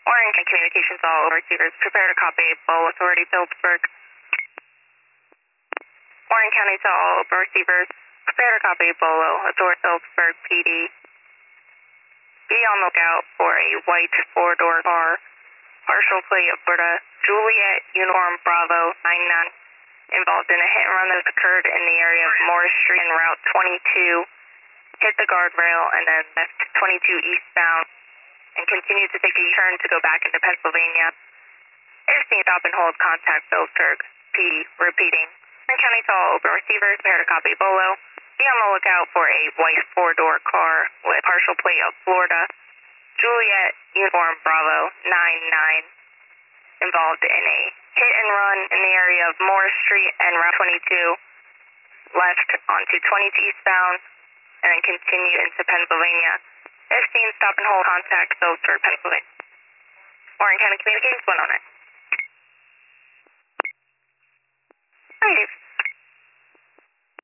Warren County Communications, all receivers, prepare to copy. Bowl Authority, Phillipsburg. Warren County to all receivers, prepare to copy. Bolo Authority, Phillipsburg, PD. Be on the lookout for a white four-door car, partial plate of Florida, Juliet Uniform Bravo 99, involved in a hit and run that occurred in the area of Morris Street and Route 22, hit the guardrail and then left 22 eastbound, and continued to take a U-turn to go back into Pennsylvania. Interstate stop and hold, contact Phillipsburg, PD, repeating. Warren County to all open receivers, prepare to copy. Bolo. Be on the lookout for a white four-door car with partial plate of Florida, Juliet Uniform Bravo 99, involved in a hit and run in the area of Morris Street and Route 22, left onto 22 eastbound, and then continue into Pennsylvania. If seen, stop and hold, contact Phillipsburg, Pennsylvania. Warren County Communications, 109. Alright.